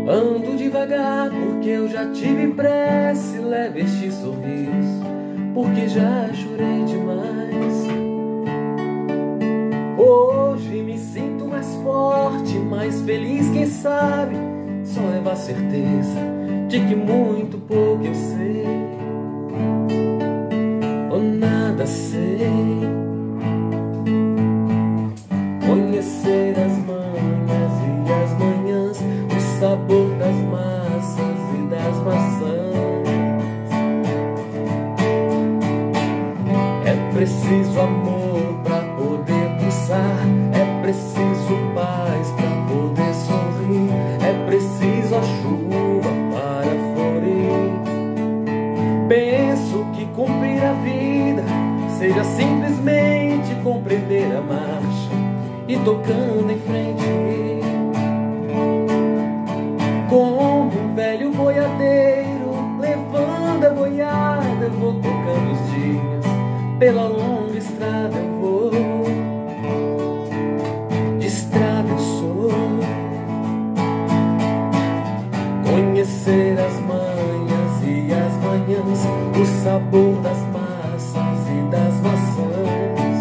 Ando devagar porque eu já tive pressa, leve este sorriso porque já chorei demais. Hoje me sinto mais forte, mais feliz, quem sabe só leva a certeza de que muito pouco eu sei ou nada sei. Conhecer as manhas e as manhãs, o sabor das massas e das maçãs. É preciso amor pra poder pulsar, é preciso paz pra poder sorrir, é preciso a chuva para florir. Penso que cumprir a vida seja simplesmente compreender a marcha e tocando em frente. Como um velho boiadeiro levando a boiada, eu vou tocando os dias, pela longa estrada eu vou. De estrada eu sou. Conhecer as manhas e as manhãs, o sabor das massas e das maçãs.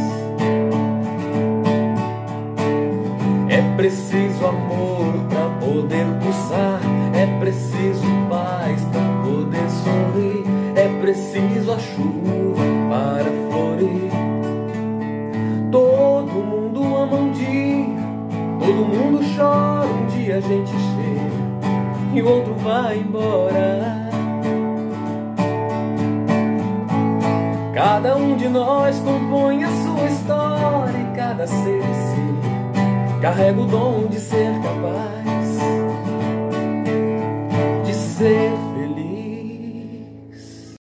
É preciso amor pra poder pulsar, é preciso paz pra poder sorrir, é preciso a chuva para florir. Todo mundo ama um dia, todo mundo chora, um dia a gente chega e o outro vai embora. Cada um de nós compõe a sua história e cada ser em si carrega o dom de ser capaz de ser